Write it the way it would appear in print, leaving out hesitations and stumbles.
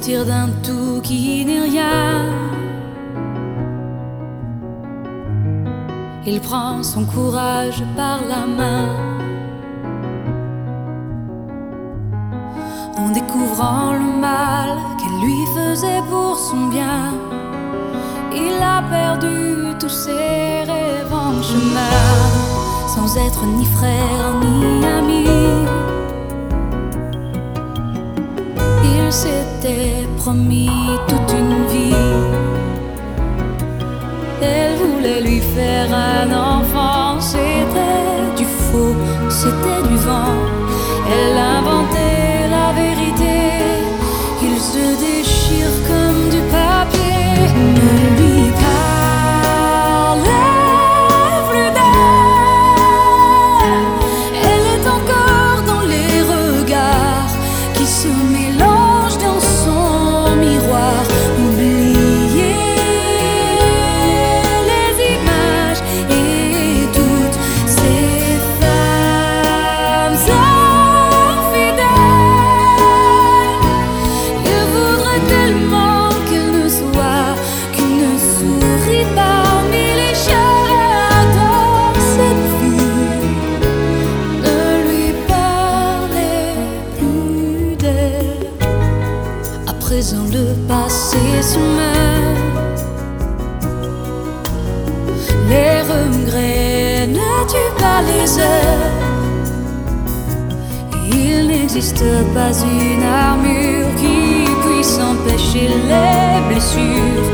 sortir d'un tout qui n'est rien. Il prend son courage par la main, en découvrant le mal qu'elle lui faisait pour son bien. Il a perdu tous ses rêves en chemin, sans être ni frère ni ami. Il s'était promis toute une vie. Elle voulait lui faire un enfant. C'était du faux, c'était du vent. Elle inventait la vérité. Il se déchire comme du papier. Ne lui parlez plus d'elle. Elle est encore dans les regards qui se mélangent dans son miroir. Oubliez les images et toutes ces femmes infidèles. Il voudrait tellement qu'elle ne soit qu'une souris parmi les chats. Dans cette vie, ne lui parlez plus d'elle. À présent le passé se meurt, les regrets ne tuent pas les heures. Il n'existe pas une armure qui puisse empêcher les blessures.